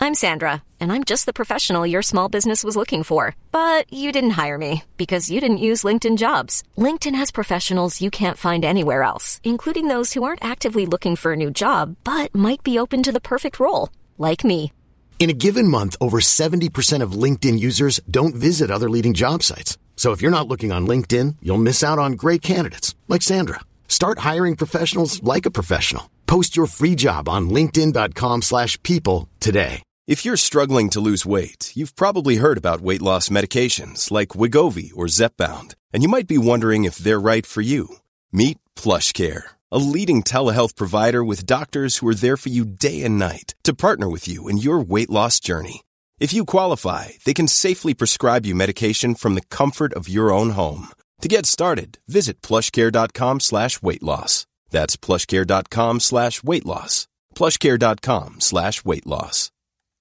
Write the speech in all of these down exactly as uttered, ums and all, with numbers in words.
I'm Sandra, and I'm just the professional your small business was looking for. But you didn't hire me because you didn't use LinkedIn Jobs. LinkedIn has professionals you can't find anywhere else, including those who aren't actively looking for a new job, but might be open to the perfect role, like me. In a given month, over seventy percent of LinkedIn users don't visit other leading job sites. So if you're not looking on LinkedIn, you'll miss out on great candidates like Sandra. Start hiring professionals like a professional. Post your free job on linkedin.com slash people today. If you're struggling to lose weight, you've probably heard about weight loss medications like Wegovy or Zepbound, and you might be wondering if they're right for you. Meet PlushCare, a leading telehealth provider with doctors who are there for you day and night to partner with you in your weight loss journey. If you qualify, they can safely prescribe you medication from the comfort of your own home. To get started, visit plushcare.com slash weight loss. That's plushcare.com slash weight loss. plushcare.com slash weight loss.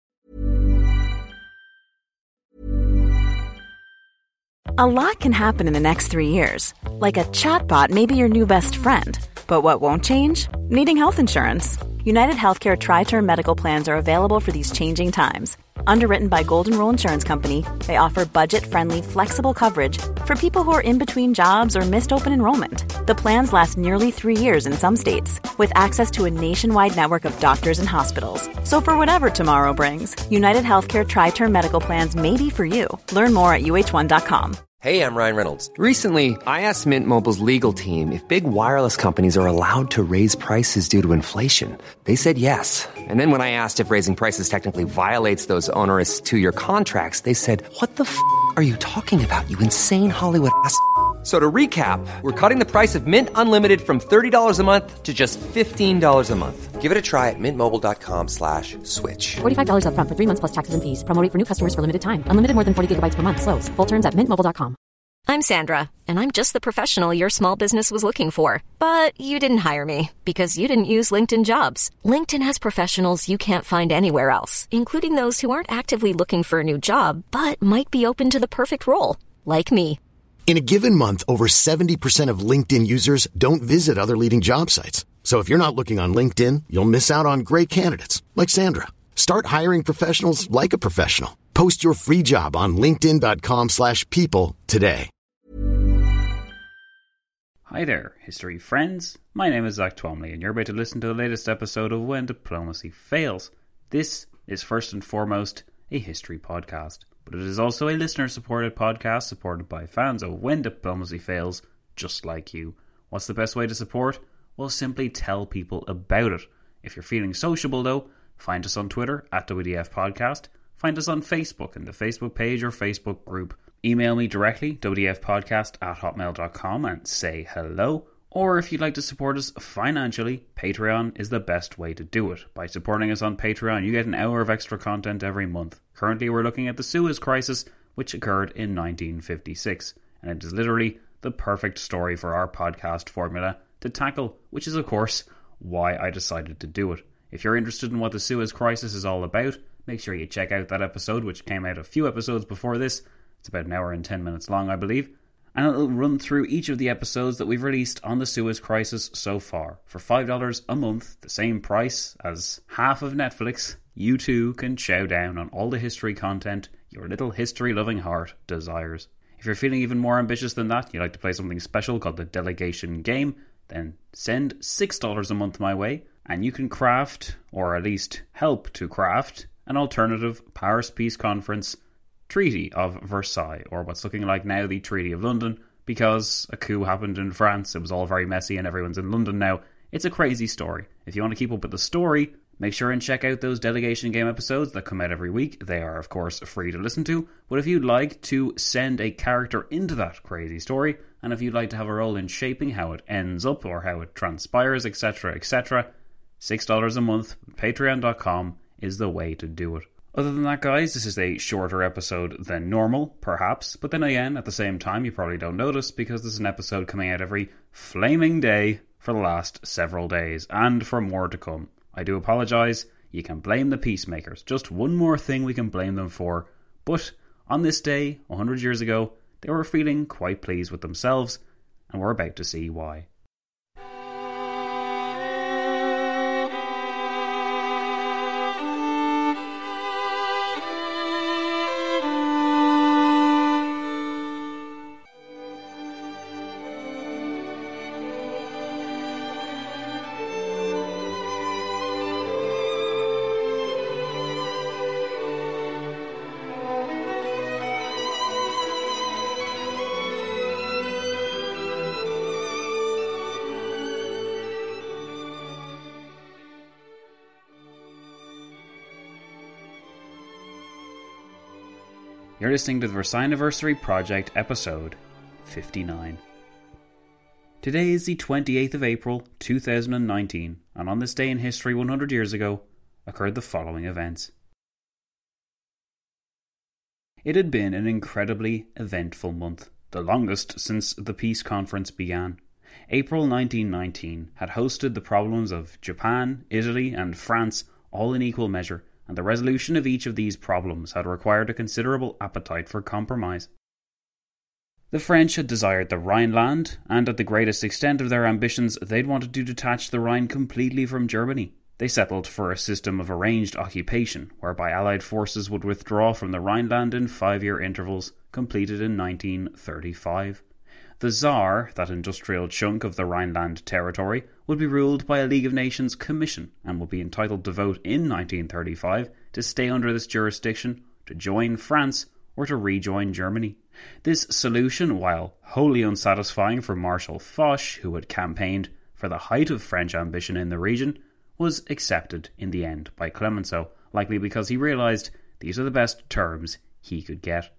A lot can happen in the next three years. Like a chatbot may be your new best friend. But what won't change? Needing health insurance. United Healthcare Tri-Term Medical Plans are available for these changing times. Underwritten by Golden Rule Insurance Company, they offer budget-friendly, flexible coverage for people who are in between jobs or missed open enrollment. The plans last nearly three years in some states, with access to a nationwide network of doctors and hospitals. So for whatever tomorrow brings, United Healthcare Tri-Term Medical Plans may be for you. Learn more at U H one dot com. Hey, I'm Ryan Reynolds. Recently, I asked Mint Mobile's legal team if big wireless companies are allowed to raise prices due to inflation. They said yes. And then when I asked if raising prices technically violates those onerous two-year contracts, they said, what the f*** are you talking about, you insane Hollywood ass f- So to recap, we're cutting the price of Mint Unlimited from thirty dollars a month to just fifteen dollars a month. Give it a try at mintmobile.com slash switch. forty-five dollars up front for three months plus taxes and fees. Promo rate for new customers for limited time. Unlimited more than forty gigabytes per month. Slows full terms at mint mobile dot com. I'm Sandra, and I'm just the professional your small business was looking for. But you didn't hire me because you didn't use LinkedIn Jobs. LinkedIn has professionals you can't find anywhere else, including those who aren't actively looking for a new job, but might be open to the perfect role, like me. In a given month, over seventy percent of LinkedIn users don't visit other leading job sites. So if you're not looking on LinkedIn, you'll miss out on great candidates like Sandra. Start hiring professionals like a professional. Post your free job on linkedin.com slash people today. Hi there, history friends. My name is Zach Twomley, and you're about to listen to the latest episode of When Diplomacy Fails. This is first and foremost a history podcast, but it is also a listener-supported podcast supported by fans of When Diplomacy Fails, just like you. What's the best way to support? Well, simply tell people about it. If you're feeling sociable, though, find us on Twitter at W D F Podcast. Find us on Facebook in the Facebook page or Facebook group. Email me directly, W D F podcast at hotmail dot com, and say hello. Or if you'd like to support us financially, Patreon is the best way to do it. By supporting us on Patreon, you get an hour of extra content every month. Currently, we're looking at the Suez Crisis, which occurred in nineteen fifty-six, and it is literally the perfect story for our podcast formula to tackle, which is, of course, why I decided to do it. If you're interested in what the Suez Crisis is all about, make sure you check out that episode, which came out a few episodes before this. It's about an hour and ten minutes long, I believe. And it'll run through each of the episodes that we've released on the Suez Crisis so far. For five dollars a month, the same price as half of Netflix, you too can chow down on all the history content your little history-loving heart desires. If you're feeling even more ambitious than that, you'd like to play something special called the Delegation Game, then send six dollars a month my way, and you can craft, or at least help to craft, an alternative Paris Peace Conference Treaty of Versailles, or what's looking like now the Treaty of London, because a coup happened in France, it was all very messy and everyone's in London now. It's a crazy story. If you want to keep up with the story, make sure and check out those Delegation Game episodes that come out every week. They are, of course, free to listen to, but if you'd like to send a character into that crazy story, and if you'd like to have a role in shaping how it ends up, or how it transpires, etc, et cetera, six dollars a month, patreon dot com is the way to do it. Other than that, guys, this is a shorter episode than normal, perhaps, but then again, at the same time, you probably don't notice because there's an episode coming out every flaming day for the last several days, and for more to come. I do apologise, you can blame the peacemakers, just one more thing we can blame them for, but on this day, one hundred years ago, they were feeling quite pleased with themselves, and we're about to see why. You're listening to the Versailles Project, episode fifty-nine. Today is the twenty-eighth of April, two thousand nineteen, and on this day in history one hundred years ago, occurred the following events. It had been an incredibly eventful month, the longest since the peace conference began. April nineteen nineteen had hosted the problems of Japan, Italy and France all in equal measure, and the resolution of each of these problems had required a considerable appetite for compromise. The French had desired the Rhineland, and at the greatest extent of their ambitions they'd wanted to detach the Rhine completely from Germany. They settled for a system of arranged occupation, whereby Allied forces would withdraw from the Rhineland in five-year intervals, completed in nineteen thirty-five. The Tsar, that industrial chunk of the Rhineland territory, would be ruled by a League of Nations commission and would be entitled to vote in nineteen thirty-five to stay under this jurisdiction, to join France, or to rejoin Germany. This solution, while wholly unsatisfying for Marshal Foch, who had campaigned for the height of French ambition in the region, was accepted in the end by Clemenceau, likely because he realised these are the best terms he could get.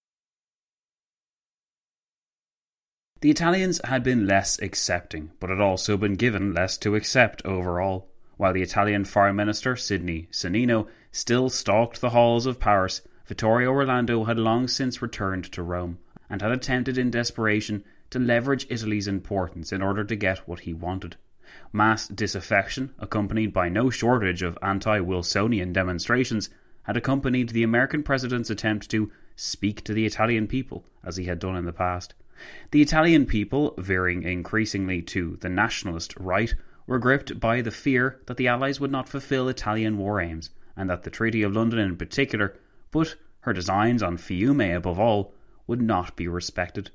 The Italians had been less accepting, but had also been given less to accept overall. While the Italian Foreign Minister, Sidney Sonnino, still stalked the halls of Paris, Vittorio Orlando had long since returned to Rome, and had attempted in desperation to leverage Italy's importance in order to get what he wanted. Mass disaffection, accompanied by no shortage of anti-Wilsonian demonstrations, had accompanied the American president's attempt to speak to the Italian people, as he had done in the past. The Italian people, veering increasingly to the nationalist right, were gripped by the fear that the Allies would not fulfill Italian war aims, and that the Treaty of London in particular, but her designs on Fiume above all, would not be respected.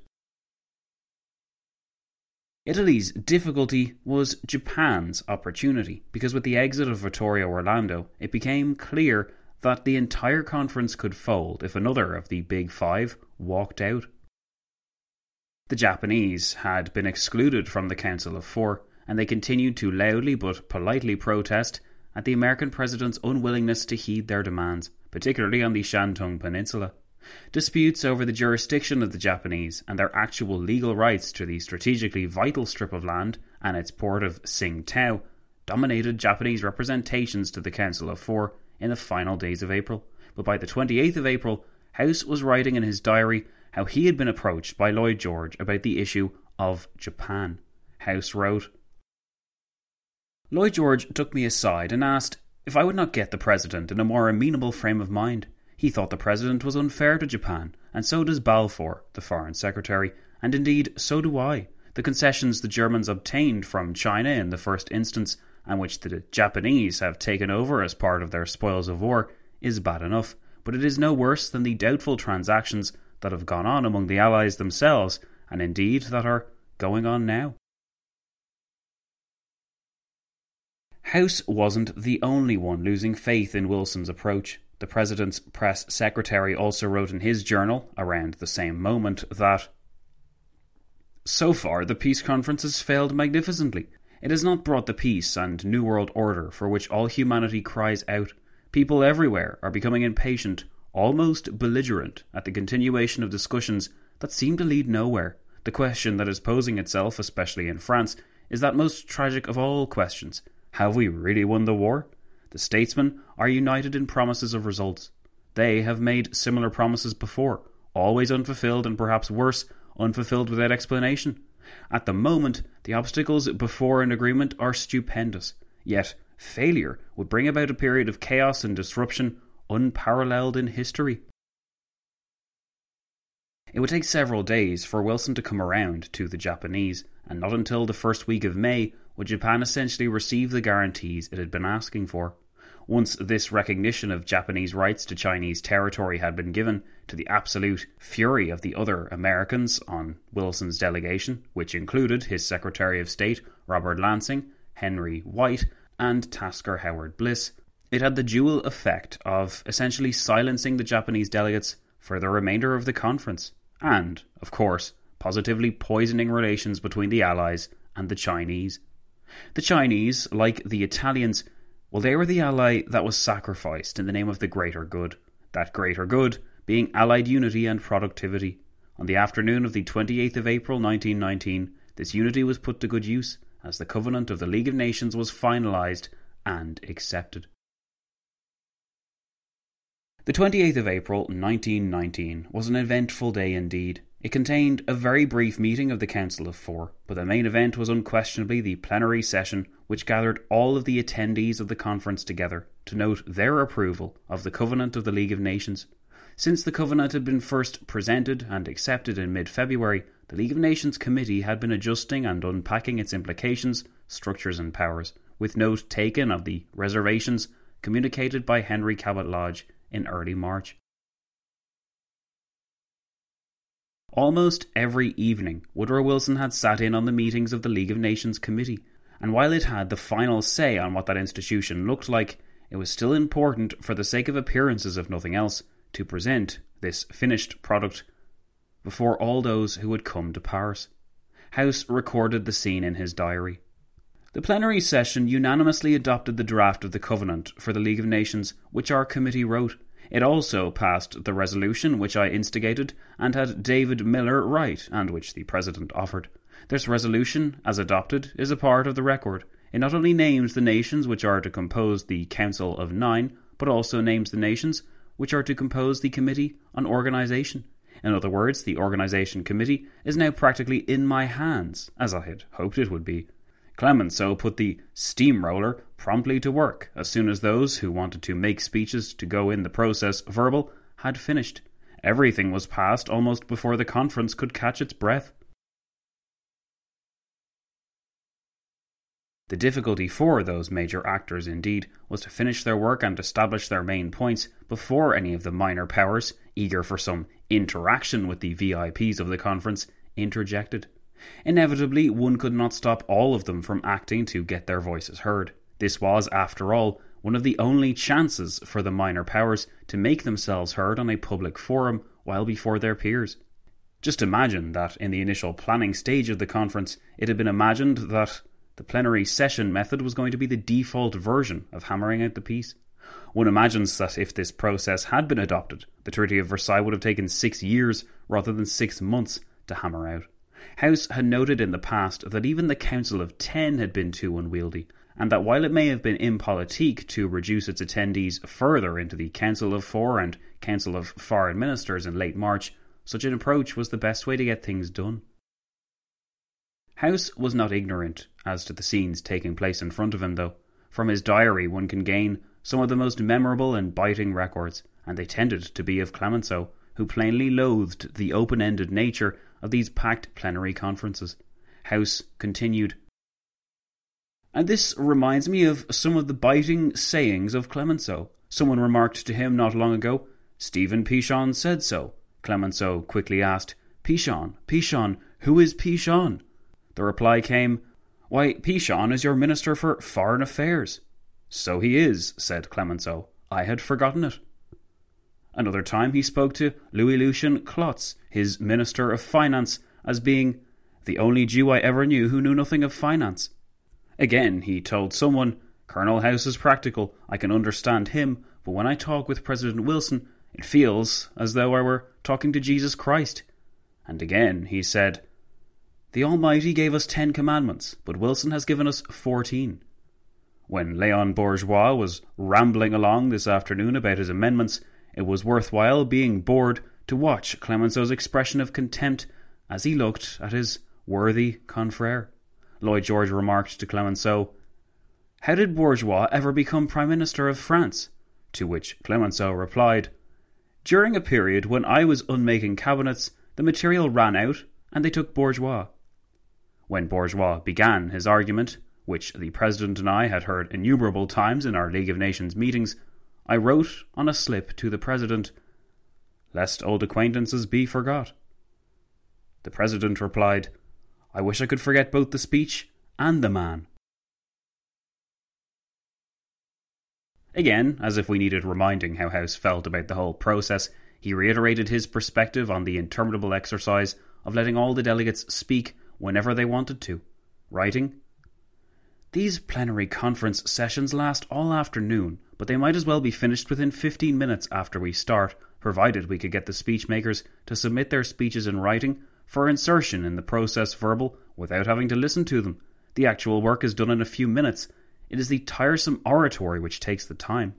Italy's difficulty was Japan's opportunity, because with the exit of Vittorio Orlando, it became clear that the entire conference could fold if another of the Big Five walked out. The Japanese had been excluded from the Council of Four, and they continued to loudly but politely protest at the American president's unwillingness to heed their demands, particularly on the Shantung Peninsula. Disputes over the jurisdiction of the Japanese and their actual legal rights to the strategically vital strip of land and its port of Tsingtao dominated Japanese representations to the Council of Four in the final days of April. But by the twenty-eighth of April, House was writing in his diary how he had been approached by Lloyd George about the issue of Japan. House wrote, "Lloyd George took me aside and asked if I would not get the President in a more amenable frame of mind. He thought the President was unfair to Japan, and so does Balfour, the Foreign Secretary, and indeed so do I. The concessions the Germans obtained from China in the first instance, and which the Japanese have taken over as part of their spoils of war, is bad enough, but it is no worse than the doubtful transactions that have gone on among the Allies themselves, and indeed that are going on now." House wasn't the only one losing faith in Wilson's approach. The President's press secretary also wrote in his journal, around the same moment, that "So far the peace conference has failed magnificently. It has not brought the peace and New World Order for which all humanity cries out. People everywhere are becoming impatient, almost belligerent, at the continuation of discussions that seem to lead nowhere. The question that is posing itself, especially in France, is that most tragic of all questions. Have we really won the war? The statesmen are united in promises of results. They have made similar promises before, always unfulfilled and perhaps worse, unfulfilled without explanation. At the moment, the obstacles before an agreement are stupendous, yet failure would bring about a period of chaos and disruption unparalleled in history." It would take several days for Wilson to come around to the Japanese, and not until the first week of May would Japan essentially receive the guarantees it had been asking for. Once this recognition of Japanese rights to Chinese territory had been given, to the absolute fury of the other Americans on Wilson's delegation, which included his Secretary of State, Robert Lansing, Henry White, and Tasker Howard Bliss, it had the dual effect of essentially silencing the Japanese delegates for the remainder of the conference, and, of course, positively poisoning relations between the Allies and the Chinese. The Chinese, like the Italians, well, they were the ally that was sacrificed in the name of the greater good. That greater good being Allied unity and productivity. On the afternoon of the twenty-eighth of April nineteen nineteen, this unity was put to good use as the Covenant of the League of Nations was finalised and accepted. The twenty-eighth of April nineteen nineteen was an eventful day indeed. It contained a very brief meeting of the Council of Four, but the main event was unquestionably the plenary session which gathered all of the attendees of the conference together to note their approval of the Covenant of the League of Nations. Since the Covenant had been first presented and accepted in mid-February, the League of Nations Committee had been adjusting and unpacking its implications, structures and powers, with note taken of the reservations communicated by Henry Cabot Lodge in early March. Almost every evening, Woodrow Wilson had sat in on the meetings of the League of Nations Committee, and while it had the final say on what that institution looked like, it was still important, for the sake of appearances if nothing else, to present this finished product before all those who had come to Paris. House recorded the scene in his diary. The plenary session unanimously adopted the draft of the Covenant for the League of Nations, which our committee wrote. It also passed the resolution which I instigated and had David Miller write, and which the President offered. This resolution, as adopted, is a part of the record. It not only names the nations which are to compose the Council of Nine, but also names the nations which are to compose the Committee on Organisation. In other words, the Organisation Committee is now practically in my hands, as I had hoped it would be. Clemenceau put the steamroller promptly to work as soon as those who wanted to make speeches to go in the process verbal had finished. Everything was passed almost before the conference could catch its breath. The difficulty for those major actors, indeed, was to finish their work and establish their main points before any of the minor powers, eager for some interaction with the V I Ps of the conference, interjected. Inevitably, one could not stop all of them from acting to get their voices heard. This was, after all, one of the only chances for the minor powers to make themselves heard on a public forum while before their peers. Just imagine that in the initial planning stage of the conference, it had been imagined that the plenary session method was going to be the default version of hammering out the peace. One imagines that if this process had been adopted, the Treaty of Versailles would have taken six years rather than six months to hammer out. House had noted in the past that even the Council of Ten had been too unwieldy, and that while it may have been impolitique to reduce its attendees further into the Council of Four and Council of Foreign Ministers in late March, such an approach was the best way to get things done. House was not ignorant as to the scenes taking place in front of him, though. From his diary one can gain some of the most memorable and biting records, and they tended to be of Clemenceau, who plainly loathed the open-ended nature of these packed plenary conferences. House continued, "And this reminds me of some of the biting sayings of Clemenceau. Someone remarked to him not long ago, 'Stephen Pichon said so.' Clemenceau quickly asked, 'Pichon, Pichon, who is Pichon?' The reply came, 'Why, Pichon is your Minister for Foreign Affairs.' 'So he is,' said Clemenceau. 'I had forgotten it.' Another time he spoke to Louis Lucien Clotz, his Minister of Finance, as being 'the only Jew I ever knew who knew nothing of finance.' Again he told someone, 'Colonel House is practical, I can understand him, but when I talk with President Wilson, it feels as though I were talking to Jesus Christ.' And again he said, 'The Almighty gave us ten commandments, but Wilson has given us fourteen.' When Léon Bourgeois was rambling along this afternoon about his amendments, it was worthwhile being bored to watch Clemenceau's expression of contempt as he looked at his worthy confrère. Lloyd George remarked to Clemenceau, 'How did Bourgeois ever become Prime Minister of France?' To which Clemenceau replied, 'During a period when I was unmaking cabinets, the material ran out and they took Bourgeois.' When Bourgeois began his argument, which the President and I had heard innumerable times in our League of Nations meetings, I wrote on a slip to the President, 'Lest old acquaintances be forgot.' The President replied, 'I wish I could forget both the speech and the man.' Again, as if we needed reminding how House felt about the whole process, he reiterated his perspective on the interminable exercise of letting all the delegates speak whenever they wanted to, writing, 'These plenary conference sessions last all afternoon, but they might as well be finished within fifteen minutes after we start, provided we could get the speech makers to submit their speeches in writing for insertion in the process verbal without having to listen to them. The actual work is done in a few minutes. It is the tiresome oratory which takes the time.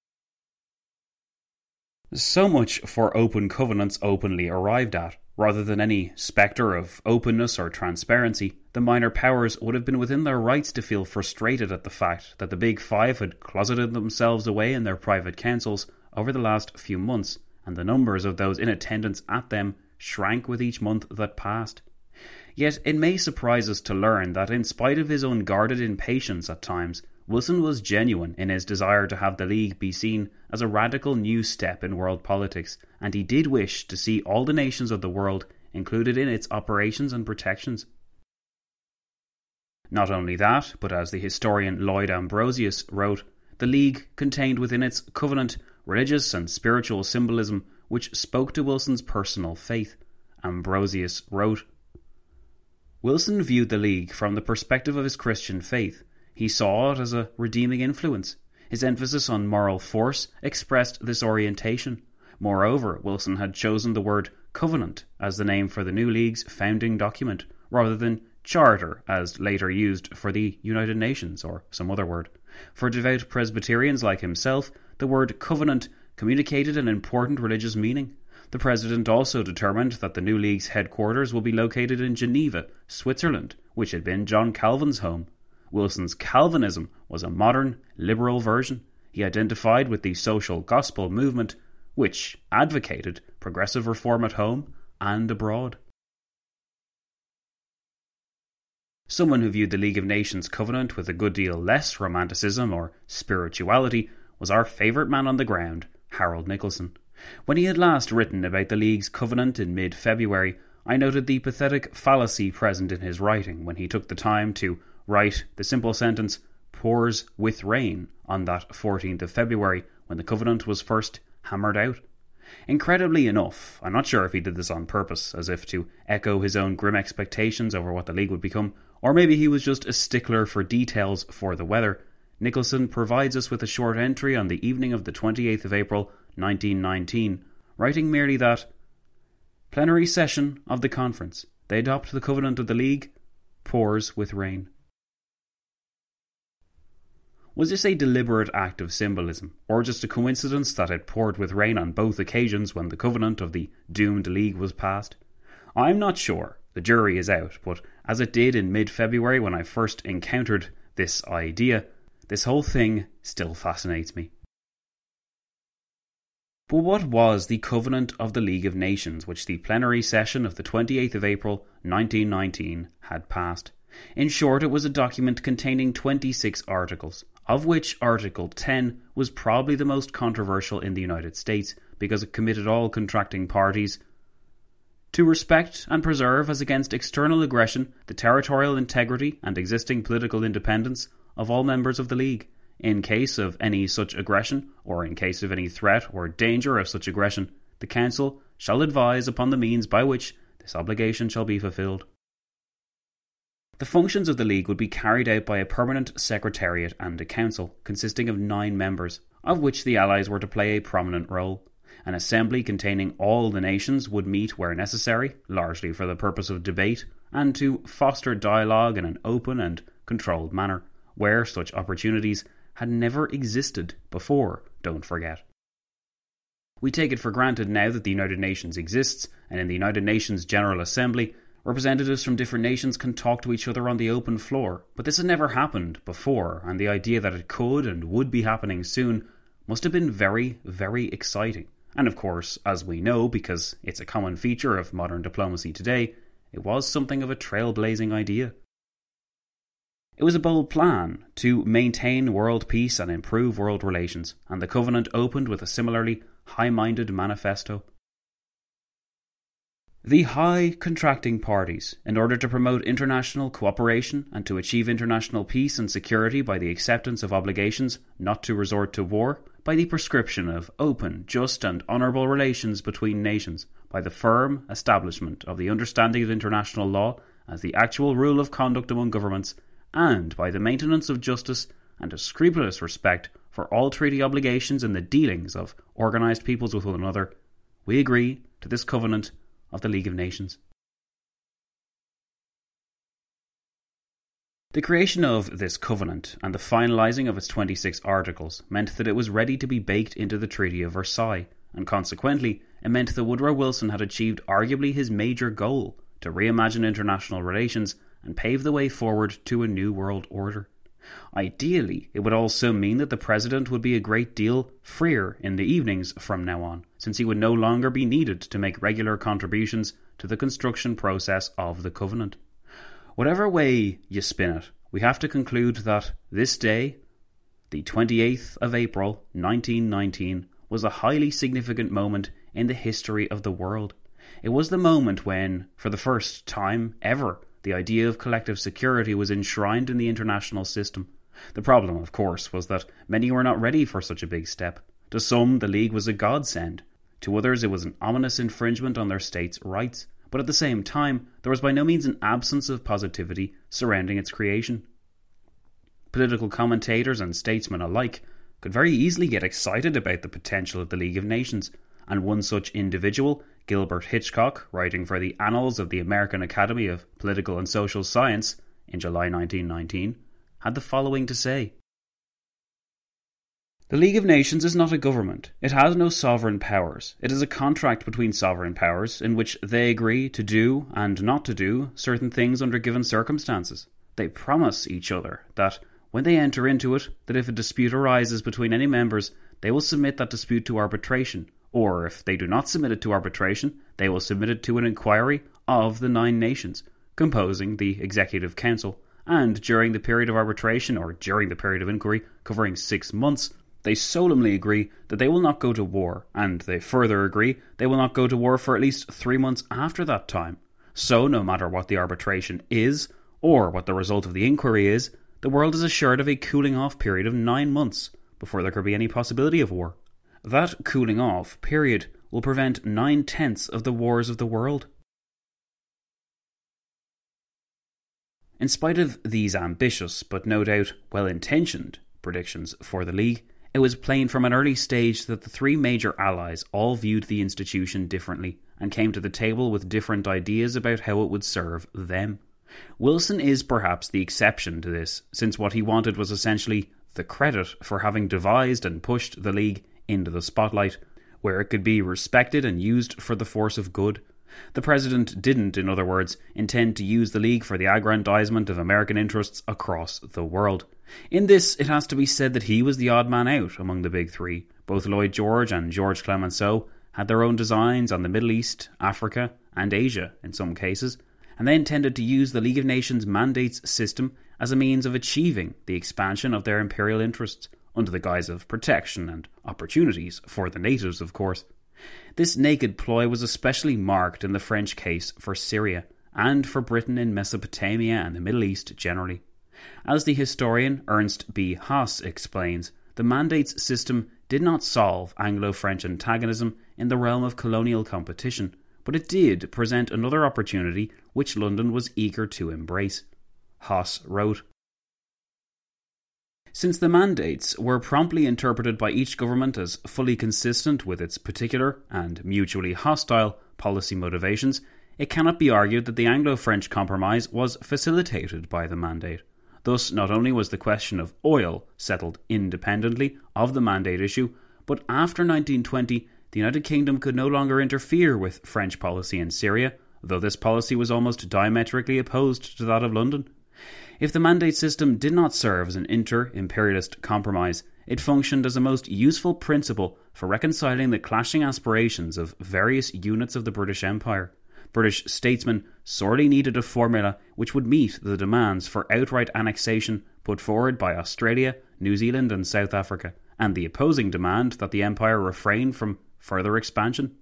So much for open covenants openly arrived at. Rather than any spectre of openness or transparency, the minor powers would have been within their rights to feel frustrated at the fact that the Big Five had closeted themselves away in their private councils over the last few months, and the numbers of those in attendance at them shrank with each month that passed. Yet it may surprise us to learn that in spite of his unguarded impatience at times, Wilson was genuine in his desire to have the League be seen as a radical new step in world politics, and he did wish to see all the nations of the world included in its operations and protections. Not only that, but as the historian Lloyd Ambrosius wrote, the League contained within its covenant religious and spiritual symbolism which spoke to Wilson's personal faith. Ambrosius wrote, Wilson viewed the League from the perspective of his Christian faith. He saw it as a redeeming influence. His emphasis on moral force expressed this orientation. Moreover, Wilson had chosen the word covenant as the name for the new League's founding document, rather than charter as later used for the United Nations or some other word. For devout Presbyterians like himself, the word covenant communicated an important religious meaning. The President also determined that the new League's headquarters will be located in Geneva, Switzerland, which had been John Calvin's home. Wilson's Calvinism was a modern, liberal version. He identified with the social gospel movement, which advocated progressive reform at home and abroad. Someone who viewed the League of Nations covenant with a good deal less romanticism or spirituality was our favourite man on the ground, Harold Nicolson. When he had last written about the League's covenant in mid-February, I noted the pathetic fallacy present in his writing when he took the time to write the simple sentence, pours with rain, on that fourteenth of February when the covenant was first hammered out. Incredibly enough, I'm not sure if he did this on purpose, as if to echo his own grim expectations over what the League would become, or maybe he was just a stickler for details for the weather. Nicolson provides us with a short entry on the evening of the twenty-eighth of April, nineteen nineteen, writing merely that, plenary session of the conference. They adopt the covenant of the League, pours with rain. Was this a deliberate act of symbolism, or just a coincidence that it poured with rain on both occasions when the covenant of the doomed League was passed? I'm not sure, the jury is out, but as it did in mid-February when I first encountered this idea, this whole thing still fascinates me. But what was the Covenant of the League of Nations which the plenary session of the twenty-eighth of April nineteen nineteen had passed? In short, it was a document containing twenty-six articles, of which Article ten was probably the most controversial in the United States because it committed all contracting parties to respect and preserve as against external aggression the territorial integrity and existing political independence of all members of the League. In case of any such aggression, or in case of any threat or danger of such aggression, the Council shall advise upon the means by which this obligation shall be fulfilled. The functions of the League would be carried out by a permanent secretariat and a council, consisting of nine members, of which the Allies were to play a prominent role. An assembly containing all the nations would meet where necessary, largely for the purpose of debate, and to foster dialogue in an open and controlled manner, where such opportunities had never existed before, don't forget. We take it for granted now that the United Nations exists, and in the United Nations General Assembly, representatives from different nations can talk to each other on the open floor, but this had never happened before, and the idea that it could and would be happening soon must have been very, very exciting. And of course, as we know, because it's a common feature of modern diplomacy today, it was something of a trailblazing idea. It was a bold plan to maintain world peace and improve world relations, and the Covenant opened with a similarly high-minded manifesto. The high contracting parties, in order to promote international cooperation and to achieve international peace and security by the acceptance of obligations not to resort to war, by the prescription of open, just and honourable relations between nations, by the firm establishment of the understanding of international law as the actual rule of conduct among governments, and by the maintenance of justice and a scrupulous respect for all treaty obligations and the dealings of organised peoples with one another, we agree to this covenant of the League of Nations. The creation of this covenant and the finalising of its twenty-six articles meant that it was ready to be baked into the Treaty of Versailles, and consequently it meant that Woodrow Wilson had achieved arguably his major goal, to reimagine international relations and pave the way forward to a new world order. Ideally, it would also mean that the President would be a great deal freer in the evenings from now on, since he would no longer be needed to make regular contributions to the construction process of the Covenant. Whatever way you spin it, we have to conclude that this day, the twenty-eighth of April nineteen nineteen, was a highly significant moment in the history of the world. It was the moment when, for the first time ever, the idea of collective security was enshrined in the international system. The problem, of course, was that many were not ready for such a big step. To some, the League was a godsend. To others, it was an ominous infringement on their states' rights. But at the same time, there was by no means an absence of positivity surrounding its creation. Political commentators and statesmen alike could very easily get excited about the potential of the League of Nations, and one such individual, Gilbert Hitchcock, writing for the Annals of the American Academy of Political and Social Science in July nineteen nineteen, had the following to say. The League of Nations is not a government. It has no sovereign powers. It is a contract between sovereign powers in which they agree to do and not to do certain things under given circumstances. They promise each other that, when they enter into it, that if a dispute arises between any members, they will submit that dispute to arbitration, or if they do not submit it to arbitration, they will submit it to an inquiry of the nine nations, composing the Executive Council, and during the period of arbitration, or during the period of inquiry, covering six months, they solemnly agree that they will not go to war, and they further agree they will not go to war for at least three months after that time. So, no matter what the arbitration is, or what the result of the inquiry is, the world is assured of a cooling-off period of nine months before there could be any possibility of war. That cooling-off period will prevent nine-tenths of the wars of the world. In spite of these ambitious, but no doubt well-intentioned, predictions for the League, it was plain from an early stage that the three major allies all viewed the institution differently and came to the table with different ideas about how it would serve them. Wilson is perhaps the exception to this, since what he wanted was essentially the credit for having devised and pushed the League into the spotlight, where it could be respected and used for the force of good. The President didn't, in other words, intend to use the League for the aggrandizement of American interests across the world. In this, it has to be said that he was the odd man out among the big three. Both Lloyd George and George Clemenceau had their own designs on the Middle East, Africa, and Asia in some cases, and they intended to use the League of Nations mandates system as a means of achieving the expansion of their imperial interests, under the guise of protection and opportunities for the natives, of course. This naked ploy was especially marked in the French case for Syria, and for Britain in Mesopotamia and the Middle East generally. As the historian Ernst B. Haas explains, the mandates system did not solve Anglo-French antagonism in the realm of colonial competition, but it did present another opportunity which London was eager to embrace. Haas wrote, Since the mandates were promptly interpreted by each government as fully consistent with its particular and mutually hostile policy motivations, it cannot be argued that the Anglo-French compromise was facilitated by the mandate. Thus, not only was the question of oil settled independently of the mandate issue, but after nineteen twenty, the United Kingdom could no longer interfere with French policy in Syria, though this policy was almost diametrically opposed to that of London. If the mandate system did not serve as an inter-imperialist compromise, it functioned as a most useful principle for reconciling the clashing aspirations of various units of the British Empire. British statesmen sorely needed a formula which would meet the demands for outright annexation put forward by Australia, New Zealand and South Africa, and the opposing demand that the Empire refrain from further expansion.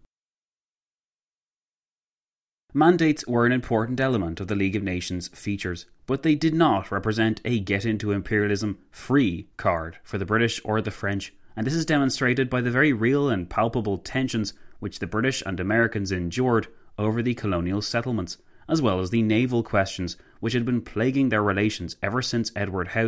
Mandates were an important element of the League of Nations features, but they did not represent a get-into-imperialism-free card for the British or the French, and this is demonstrated by the very real and palpable tensions which the British and Americans endured over the colonial settlements, as well as the naval questions which had been plaguing their relations ever since Edward House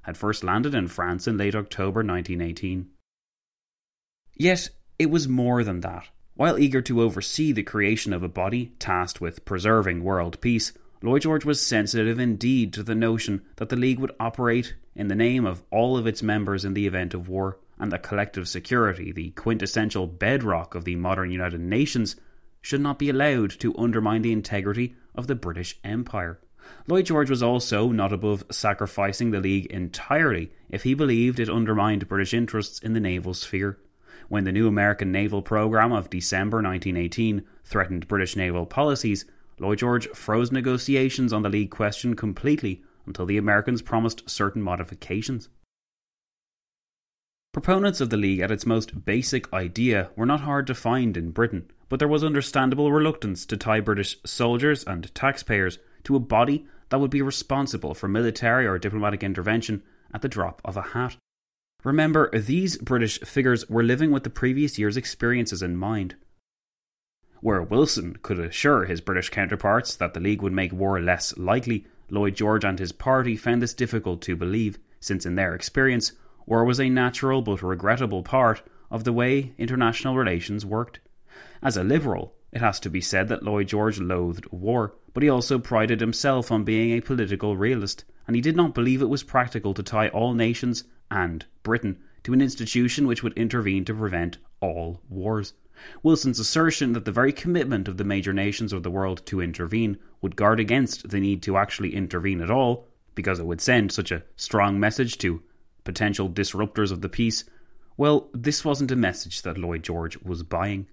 had first landed in France in late October nineteen eighteen. Yet, it was more than that. While eager to oversee the creation of a body tasked with preserving world peace, Lloyd George was sensitive indeed to the notion that the League would operate in the name of all of its members in the event of war, and that collective security, the quintessential bedrock of the modern United Nations, should not be allowed to undermine the integrity of the British Empire. Lloyd George was also not above sacrificing the League entirely if he believed it undermined British interests in the naval sphere. When the new American naval programme of December nineteen eighteen threatened British naval policies, Lloyd George froze negotiations on the League question completely until the Americans promised certain modifications. Proponents of the League at its most basic idea were not hard to find in Britain, but there was understandable reluctance to tie British soldiers and taxpayers to a body that would be responsible for military or diplomatic intervention at the drop of a hat. Remember, these British figures were living with the previous year's experiences in mind. Where Wilson could assure his British counterparts that the League would make war less likely, Lloyd George and his party found this difficult to believe, since in their experience, war was a natural but regrettable part of the way international relations worked. As a liberal, it has to be said that Lloyd George loathed war, but he also prided himself on being a political realist, and he did not believe it was practical to tie all nations, and Britain, to an institution which would intervene to prevent all wars. Wilson's assertion that the very commitment of the major nations of the world to intervene would guard against the need to actually intervene at all, because it would send such a strong message to potential disruptors of the peace, well, this wasn't a message that Lloyd George was buying.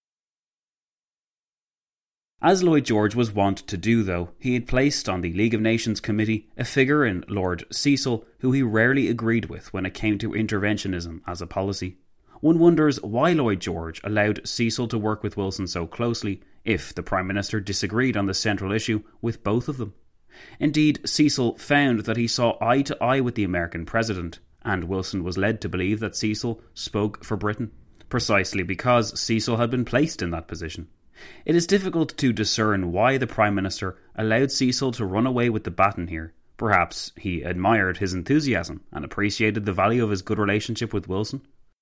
As Lloyd George was wont to do, though, he had placed on the League of Nations Committee a figure in Lord Cecil who he rarely agreed with when it came to interventionism as a policy. One wonders why Lloyd George allowed Cecil to work with Wilson so closely if the Prime Minister disagreed on the central issue with both of them. Indeed, Cecil found that he saw eye to eye with the American President, and Wilson was led to believe that Cecil spoke for Britain, precisely because Cecil had been placed in that position. It is difficult to discern why the Prime Minister allowed Cecil to run away with the baton here. Perhaps he admired his enthusiasm and appreciated the value of his good relationship with Wilson.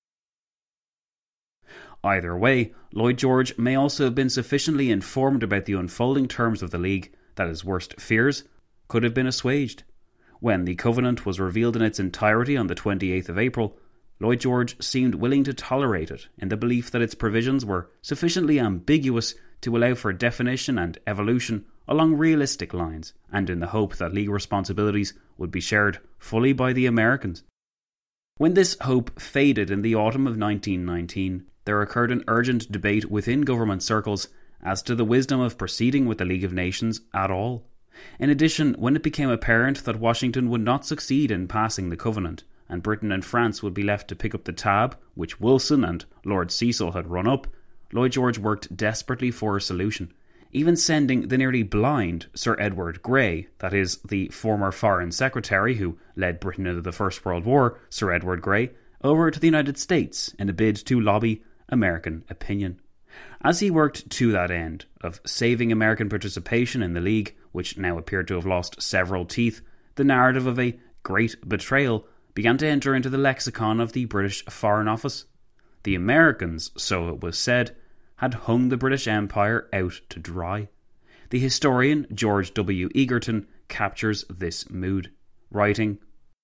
Either way, Lloyd George may also have been sufficiently informed about the unfolding terms of the League that his worst fears could have been assuaged. When the Covenant was revealed in its entirety on the twenty-eighth of April, Lloyd George seemed willing to tolerate it in the belief that its provisions were sufficiently ambiguous to allow for definition and evolution along realistic lines, and in the hope that League responsibilities would be shared fully by the Americans. When this hope faded in the autumn of nineteen nineteen, there occurred an urgent debate within government circles as to the wisdom of proceeding with the League of Nations at all. In addition, when it became apparent that Washington would not succeed in passing the Covenant, and Britain and France would be left to pick up the tab which Wilson and Lord Cecil had run up, Lloyd George worked desperately for a solution, even sending the nearly blind Sir Edward Grey, that is, the former Foreign Secretary who led Britain into the First World War, Sir Edward Grey, over to the United States in a bid to lobby American opinion. As he worked to that end, of saving American participation in the League, which now appeared to have lost several teeth, the narrative of a great betrayal began to enter into the lexicon of the British Foreign Office. The Americans, so it was said, had hung the British Empire out to dry. The historian George W. Egerton captures this mood, writing,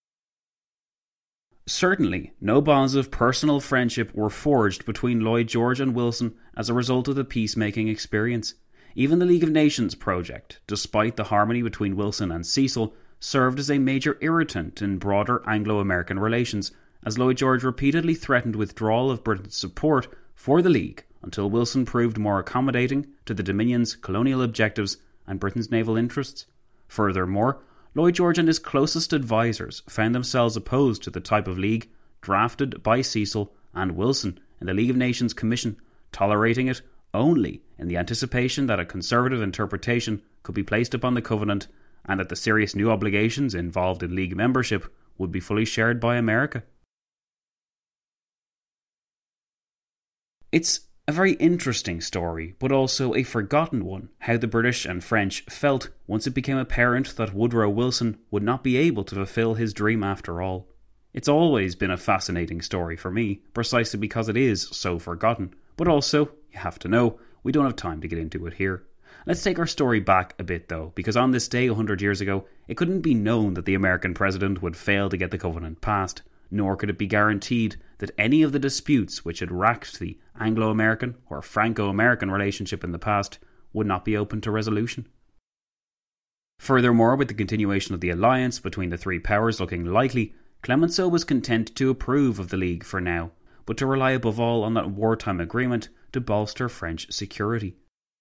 "Certainly, no bonds of personal friendship were forged between Lloyd George and Wilson as a result of the peacemaking experience. Even the League of Nations project, despite the harmony between Wilson and Cecil, served as a major irritant in broader Anglo-American relations, as Lloyd George repeatedly threatened withdrawal of Britain's support for the League until Wilson proved more accommodating to the Dominion's colonial objectives and Britain's naval interests. Furthermore, Lloyd George and his closest advisers found themselves opposed to the type of league drafted by Cecil and Wilson in the League of Nations Commission, tolerating it only in the anticipation that a conservative interpretation could be placed upon the Covenant and that the serious new obligations involved in League membership would be fully shared by America." It's A very interesting story, but also a forgotten one, how the British and French felt once it became apparent that Woodrow Wilson would not be able to fulfill his dream after all. It's always been a fascinating story for me, precisely because it is so forgotten, but also, you have to know, we don't have time to get into it here. Let's take our story back a bit though, because on this day one hundred years ago, it couldn't be known that the American president would fail to get the Covenant passed, nor could it be guaranteed that any of the disputes which had racked the Anglo-American or Franco-American relationship in the past would not be open to resolution. Furthermore, with the continuation of the alliance between the three powers looking likely, Clemenceau was content to approve of the League for now, but to rely above all on that wartime agreement to bolster French security.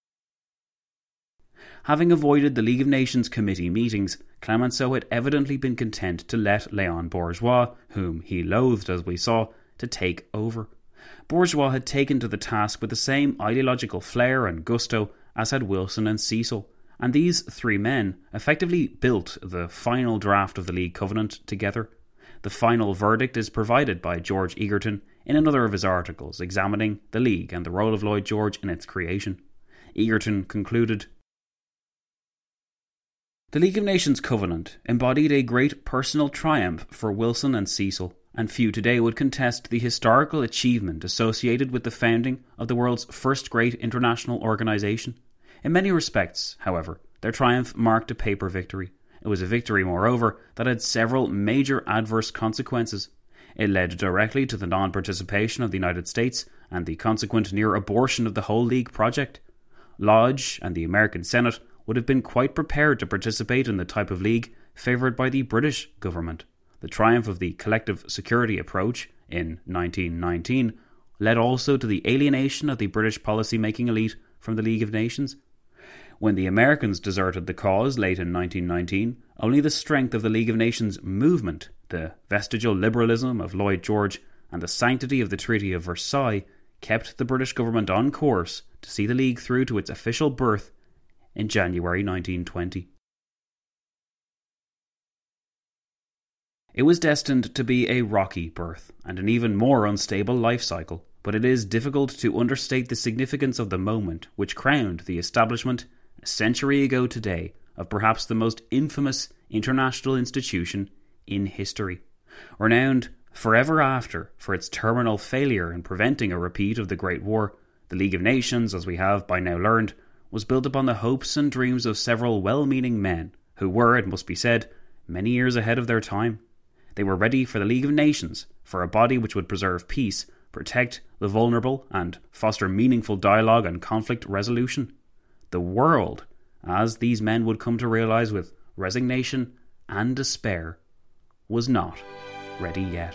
Having avoided the League of Nations committee meetings, Clemenceau had evidently been content to let Léon Bourgeois, whom he loathed as we saw, to take over. Bourgeois had taken to the task with the same ideological flair and gusto as had Wilson and Cecil, and these three men effectively built the final draft of the League Covenant together. The final verdict is provided by George Egerton in another of his articles examining the League and the role of Lloyd George in its creation. Egerton concluded, "The League of Nations Covenant embodied a great personal triumph for Wilson and Cecil, and few today would contest the historical achievement associated with the founding of the world's first great international organisation. In many respects, however, their triumph marked a paper victory. It was a victory, moreover, that had several major adverse consequences. It led directly to the non-participation of the United States and the consequent near abortion of the whole League project. Lodge and the American Senate would have been quite prepared to participate in the type of league favoured by the British government. The triumph of the collective security approach in nineteen nineteen led also to the alienation of the British policy-making elite from the League of Nations. When the Americans deserted the cause late in nineteen nineteen, only the strength of the League of Nations movement, the vestigial liberalism of Lloyd George, and the sanctity of the Treaty of Versailles kept the British government on course to see the League through to its official birth in January nineteen twenty. It was destined to be a rocky birth and an even more unstable life cycle, but it is difficult to understate the significance of the moment which crowned the establishment, a century ago today, of perhaps the most infamous international institution in history, renowned forever after for its terminal failure in preventing a repeat of the Great War. The League of Nations, as we have by now learned, was built upon the hopes and dreams of several well-meaning men who were, it must be said, many years ahead of their time. They were ready for the League of Nations, for a body which would preserve peace, protect the vulnerable, and foster meaningful dialogue and conflict resolution. The world, as these men would come to realise with resignation and despair, was not ready yet.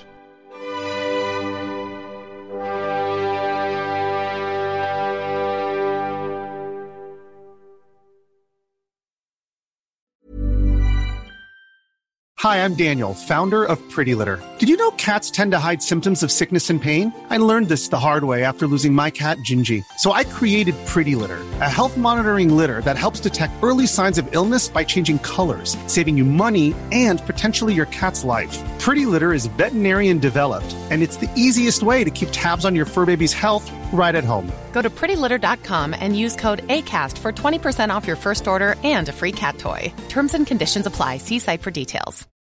Hi, I'm Daniel, founder of Pretty Litter. Did you know cats tend to hide symptoms of sickness and pain? I learned this the hard way after losing my cat, Gingy. So I created Pretty Litter, a health monitoring litter that helps detect early signs of illness by changing colors, saving you money and potentially your cat's life. Pretty Litter is veterinarian developed, and it's the easiest way to keep tabs on your fur baby's health right at home. Go to pretty litter dot com and use code ACAST for twenty percent off your first order and a free cat toy. Terms and conditions apply. See site for details.